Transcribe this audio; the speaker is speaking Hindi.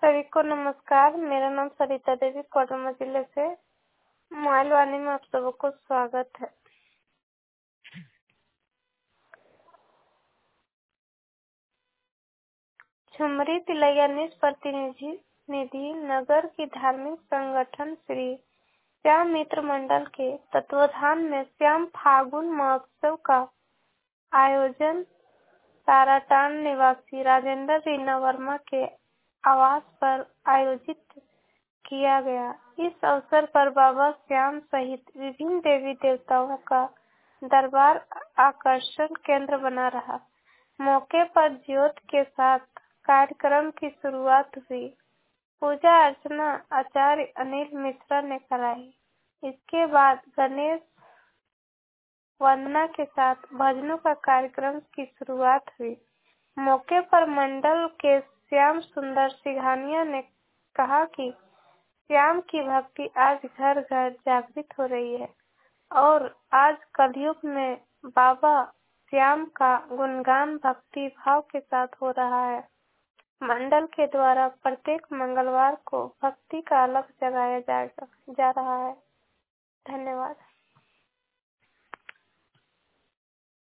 सभी को नमस्कार। मेरा नाम सरिता देवी कोडरमा जिले से मोबाइल वाणी में आप सबको स्वागत है। झुमरी तिलैया प्रतिनिधि नगर की धार्मिक संगठन श्री श्याम मित्र मंडल के तत्वाधान में श्याम फागुन महोत्सव का आयोजन ताराटांड निवासी राजेंद्र रीना वर्मा के आवास पर आयोजित किया गया। इस अवसर पर बाबा श्याम सहित विभिन्न देवी देवताओं का दरबार आकर्षण केंद्र बना रहा। मौके पर ज्योत के साथ कार्यक्रम की शुरुआत हुई। पूजा अर्चना आचार्य अनिल मिश्रा ने कराई। इसके बाद गणेश वंदना के साथ भजनों का कार्यक्रम की शुरुआत हुई। मौके पर मंडल के श्याम सुंदर सिंघानिया ने कहा कि श्याम की भक्ति आज घर घर जागृत हो रही है और आज कलयुग में बाबा श्याम का गुणगान भक्ति भाव के साथ हो रहा है। मंडल के द्वारा प्रत्येक मंगलवार को भक्ति का अलख जगाया जा रहा है। धन्यवाद।